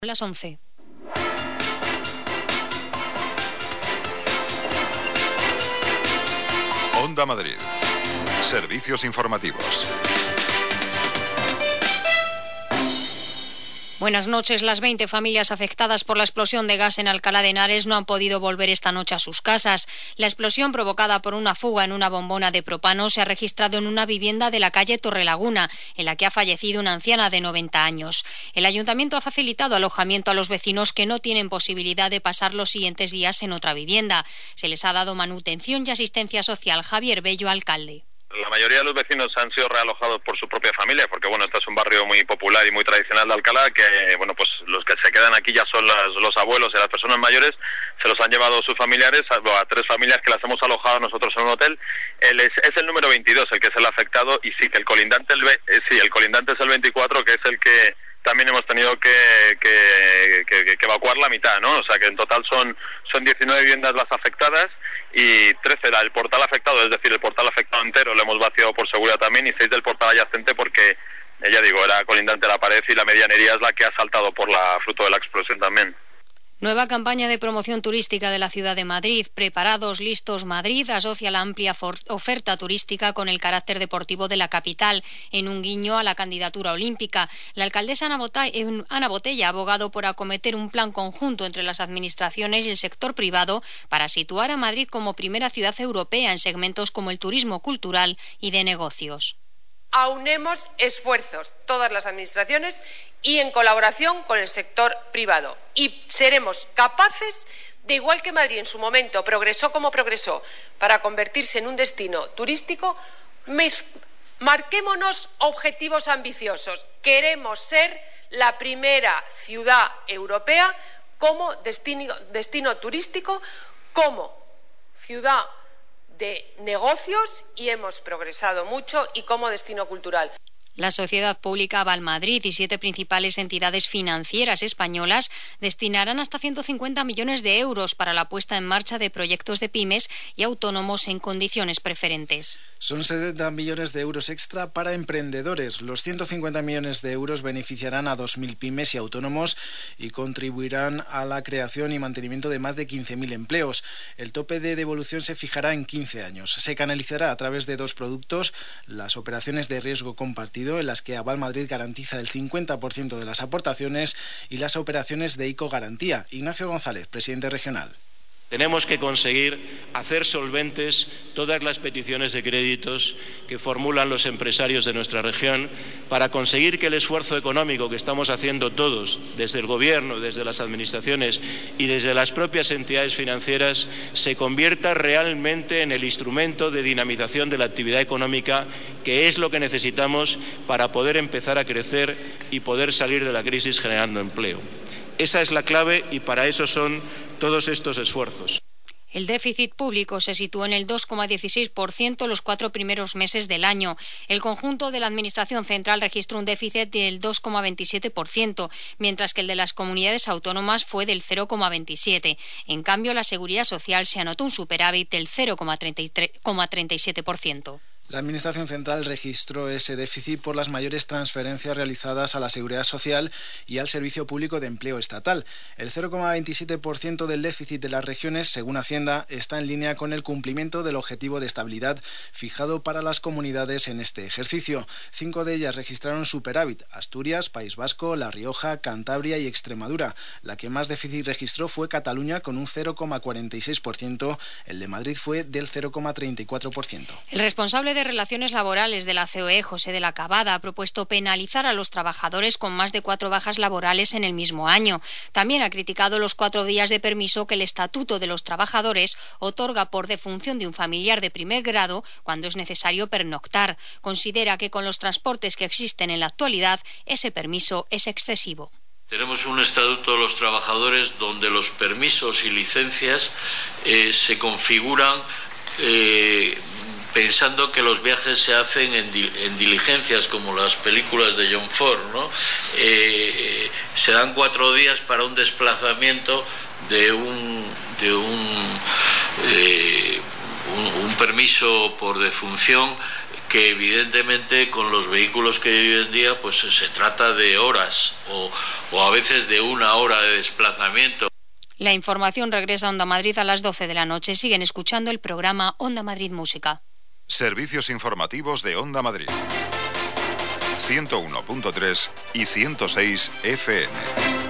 Las 11. Onda Madrid. Servicios informativos. Buenas noches. Las 20 familias afectadas por la explosión de gas en Alcalá de Henares no han podido volver esta noche a sus casas. La explosión, provocada por una fuga en una bombona de propano, se ha registrado en una vivienda de la calle Torrelaguna, en la que ha fallecido una anciana de 90 años. El ayuntamiento ha facilitado alojamiento a los vecinos que no tienen posibilidad de pasar los siguientes días en otra vivienda. Se les ha dado manutención y asistencia social. Javier Bello, alcalde. La mayoría de los vecinos han sido realojados por su propia familia, porque este es un barrio muy popular y muy tradicional de Alcalá, que pues los que se quedan aquí ya son los abuelos y las personas mayores. Se los han llevado sus familiares, a 3 familias que las hemos alojado nosotros en un hotel. Es el número 22 el que es el afectado, y sí, que el colindante es el 24, que es el que también hemos tenido que evacuar la mitad, ¿no? O sea que en total son 19 viviendas las afectadas y 13 el portal afectado, es decir, el portal afectado entero lo hemos vaciado por seguridad también, y 6 del portal adyacente porque, era colindante a la pared, y la medianería es la que ha saltado por fruto de la explosión también. Nueva campaña de promoción turística de la ciudad de Madrid. Preparados, listos, Madrid asocia la amplia oferta turística con el carácter deportivo de la capital, en un guiño a la candidatura olímpica. La alcaldesa Ana Botella ha abogado por acometer un plan conjunto entre las administraciones y el sector privado para situar a Madrid como primera ciudad europea en segmentos como el turismo cultural y de negocios. Aunemos esfuerzos, todas las administraciones, y en colaboración con el sector privado. Y seremos capaces, de igual que Madrid en su momento progresó como progresó para convertirse en un destino turístico, marquémonos objetivos ambiciosos. Queremos ser la primera ciudad europea como destino turístico, como ciudad de negocios, y hemos progresado mucho, y como destino cultural. La sociedad pública Aval Madrid y 7 principales entidades financieras españolas destinarán hasta 150 millones de euros para la puesta en marcha de proyectos de pymes y autónomos en condiciones preferentes. Son 70 millones de euros extra para emprendedores. Los 150 millones de euros beneficiarán a 2.000 pymes y autónomos y contribuirán a la creación y mantenimiento de más de 15.000 empleos. El tope de devolución se fijará en 15 años. Se canalizará a través de 2 productos: las operaciones de riesgo compartido, en las que Aval Madrid garantiza el 50% de las aportaciones, y las operaciones de ICO Garantía. Ignacio González, presidente regional. Tenemos que conseguir hacer solventes todas las peticiones de créditos que formulan los empresarios de nuestra región, para conseguir que el esfuerzo económico que estamos haciendo todos, desde el Gobierno, desde las administraciones y desde las propias entidades financieras, se convierta realmente en el instrumento de dinamización de la actividad económica, que es lo que necesitamos para poder empezar a crecer y poder salir de la crisis generando empleo. Esa es la clave, y para eso son todos estos esfuerzos. El déficit público se situó en el 2,16% los 4 primeros meses del año. El conjunto de la Administración Central registró un déficit del 2,27%, mientras que el de las comunidades autónomas fue del 0,27%. En cambio, la Seguridad Social se anotó un superávit del 0,37%. La Administración Central registró ese déficit por las mayores transferencias realizadas a la Seguridad Social y al Servicio Público de Empleo Estatal. El 0,27% del déficit de las regiones, según Hacienda, está en línea con el cumplimiento del objetivo de estabilidad fijado para las comunidades en este ejercicio. 5 de ellas registraron superávit: Asturias, País Vasco, La Rioja, Cantabria y Extremadura. La que más déficit registró fue Cataluña, con un 0,46%. El de Madrid fue del 0,34%. El responsable de Relaciones Laborales de la COE, José de la Cabada, ha propuesto penalizar a los trabajadores con más de 4 bajas laborales en el mismo año. También ha criticado los 4 días de permiso que el Estatuto de los Trabajadores otorga por defunción de un familiar de primer grado cuando es necesario pernoctar. Considera que con los transportes que existen en la actualidad, ese permiso es excesivo. Tenemos un Estatuto de los Trabajadores donde los permisos y licencias se configuran pensando que los viajes se hacen en diligencias, como las películas de John Ford, ¿no? Se dan 4 días para un desplazamiento de un permiso por defunción que evidentemente con los vehículos que hay hoy en día pues se trata de horas o a veces de 1 hora de desplazamiento. La información regresa a Onda Madrid a las 12 de la noche. Siguen escuchando el programa Onda Madrid Música. Servicios informativos de Onda Madrid. 101.3 y 106 FM.